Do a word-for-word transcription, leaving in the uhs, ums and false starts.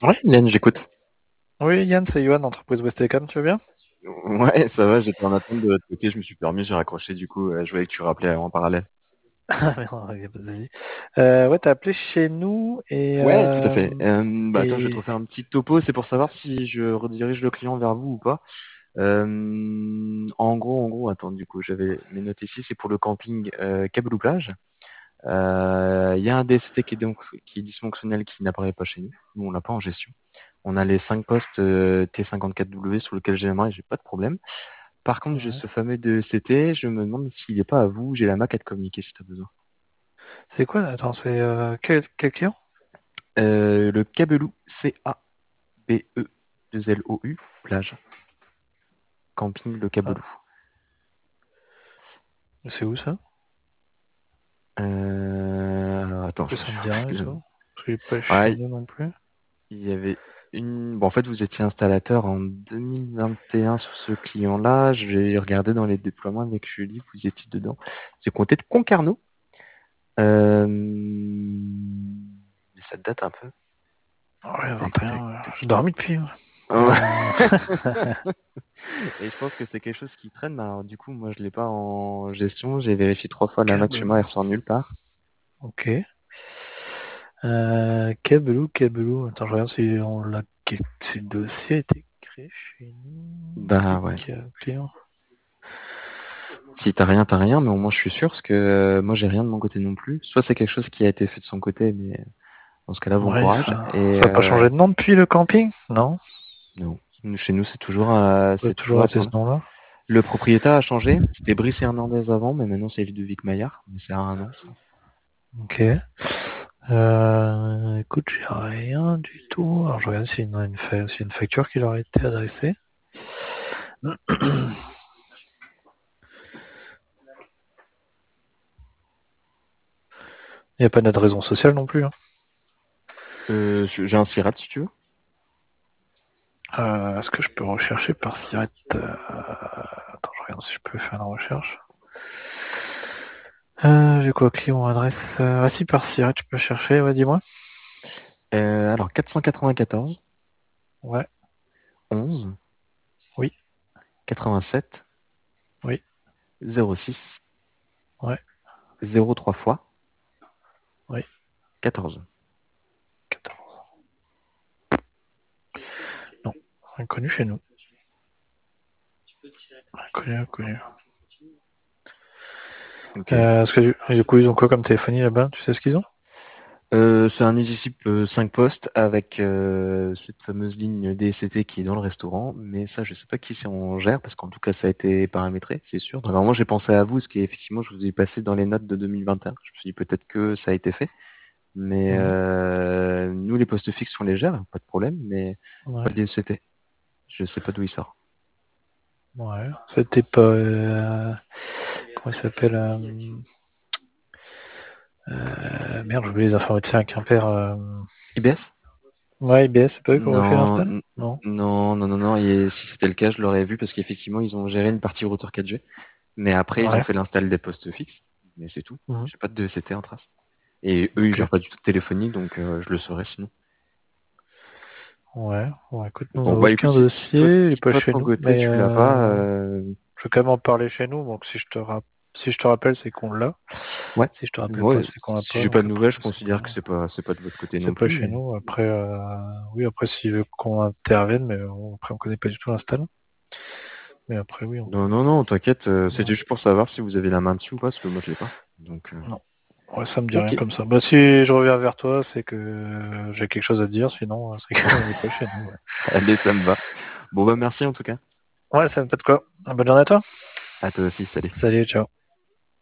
Ouais, Yann, j'écoute. Oui, Yann, c'est Yohan, entreprise Westecam, tu vas bien? Ouais, ça va, j'étais en attente de toquer, je me suis permis, j'ai raccroché du coup, euh, je voyais que tu rappelais en parallèle. Ah, mais non, y a pas de souci. Euh, ouais, t'as appelé chez nous et, Ouais, tout à euh, fait. Euh, bah attends, je vais te et... refaire un petit topo, c'est pour savoir si je redirige le client vers vous ou pas. Euh, en gros, en gros, attends, du coup, j'avais mes notes ici, c'est pour le camping euh, Cabelou Plage. Euh, Il y a un D S T qui est, donc, qui est dysfonctionnel qui n'apparaît pas chez nous. Nous, on l'a pas en gestion. On a les cinq postes euh, T cinquante-quatre W sur lesquels j'aimerais, j'ai pas de problème. Par contre, j'ai Ouais. ce fameux de C T, je me demande s'il n'est pas à vous, j'ai la Mac à te communiquer si tu as besoin. C'est quoi? Attends, c'est euh, quel, quel client? Euh, le Cabelou, C A B E deux L O U, plage, camping le Ah, Cabelou. c'est où ça? Euh, alors, attends, Parce que je me ça suis me dit rien et je- tout. Parce que j'ai pas chez Ouais, nous non plus. il y avait une. Bon, en fait, vous étiez installateur en deux mille vingt et un sur ce client-là. Je vais regarder dans les déploiements avec Julie, vous étiez dedans. C'est compté de Concarneau. Euh... mais ça date un peu. Ouais, Tac, tac, vingt et un, euh, tac. j'ai dormi depuis. Ouais. Ouais. Euh, Et je pense que c'est quelque chose qui traîne. Mais alors, du coup, moi, je l'ai pas en gestion. J'ai vérifié trois fois la Mac chez moi, elle Cabelou. ressort nulle part. Ok. Euh, Cabelou, Cabelou. Attends, je regarde si, on l'a... si le dossier a été créé chez nous. Bah Clic, ouais. euh, client. Si t'as rien, t'as rien, mais au moins je suis sûr, parce que euh, moi j'ai rien de mon côté non plus. Soit c'est quelque chose qui a été fait de son côté, mais dans ce cas-là, bon Ouais, courage. ça, Et ça a pas euh, changé de nom depuis le camping? Non? non, chez nous c'est toujours, euh, Ça a c'est toujours toujours à été ce ce nom-là. nom-là? Le propriétaire a changé. C'était Brice Hernandez avant, mais maintenant c'est Ludovic Maillard. Mais c'est un nom, ça. Ok. Euh, écoute, j'ai rien du tout. Alors, je regarde s'il y a une, fa- s'il y a une facture qui leur a été adressée. Il n'y a pas de raison sociale non plus. Hein. Euh, j'ai un Sirat si tu veux. Euh, est-ce que je peux rechercher par Siret euh, Attends, je regarde si je peux faire une recherche. Euh, j'ai quoi, client adresse euh, Ah si, par Siret, je peux chercher, ouais, dis-moi. Euh, alors quatre cent quatre-vingt-quatorze, Ouais, onze, oui, quatre-vingt-sept, oui, zéro six, ouais, zéro trois fois, oui. quatorze. quatorze. Non, inconnu chez nous. Inconnu, inconnu. Ok. Euh, est-ce que du, du coup, ils ont quoi comme téléphonie là-bas? Tu sais ce qu'ils ont? Euh, c'est un EasyShip euh, cinq postes avec euh, cette fameuse ligne D S C T qui est dans le restaurant, mais ça je sais pas qui c'est en gère parce qu'en tout cas ça a été paramétré, c'est sûr. Donc, vraiment j'ai pensé à vous, ce qui est effectivement je vous ai passé dans les notes de deux mille vingt et un. Je me suis dit peut-être que ça a été fait, mais Mhm. euh, nous les postes fixes sont légers, pas de problème, mais pas de Ouais, D S C T. Je sais pas d'où il sort. ouais. C'était pas... euh, comment il s'appelle euh, euh, Merde, j'ai oublié les informatiques à Quimper. Euh... I B S? Ouais, I B S, c'est pas eux qui ont fait Non, l'install? n- Non. non, non, non, non. Et si c'était le cas, je l'aurais vu parce qu'effectivement ils ont géré une partie routeur quatre G. Mais après, ils ont Ouais. fait l'install des postes fixes, mais c'est tout. Mhm. J'ai pas de D E C T en trace. Et eux, ils Ok. gèrent pas du tout de téléphonie, donc euh, je le saurais sinon. Ouais. Bon, écoute, nous, on Bon, n'a bah écoute, aucun si, si toi, dossier, il est si pas toi de chez ton nous, côté mais tu l'as pas, euh, euh, je vais quand même en parler chez nous. Donc si je te rap- si je te rappelle, c'est qu'on l'a. ouais. Si je te rappelle pas, Ouais, c'est qu'on l'a si pas. j'ai pas Donc de après, nouvelles, je c'est considère que qu'on c'est pas, c'est pas de votre côté c'est non pas plus, chez mais nous. Après, euh, oui, après s'il veut qu'on intervienne, mais on, après on connaît pas du tout l'install. Mais après, oui, on non, non, non, t'inquiète. euh, peut. c'était juste pour savoir si vous avez la main dessus ou pas, parce que moi je l'ai pas. Donc, euh, Non. Ouais, ça me dit ok. rien comme ça. Bah, si je reviens vers toi, c'est que j'ai quelque chose à te dire, sinon, c'est qu'il n'est pas chez nous. Ouais, Allez, ça me va. Bon bah merci en tout cas. ouais ça me fait de quoi. Bonne journée à toi. À toi aussi, salut. Salut, ciao.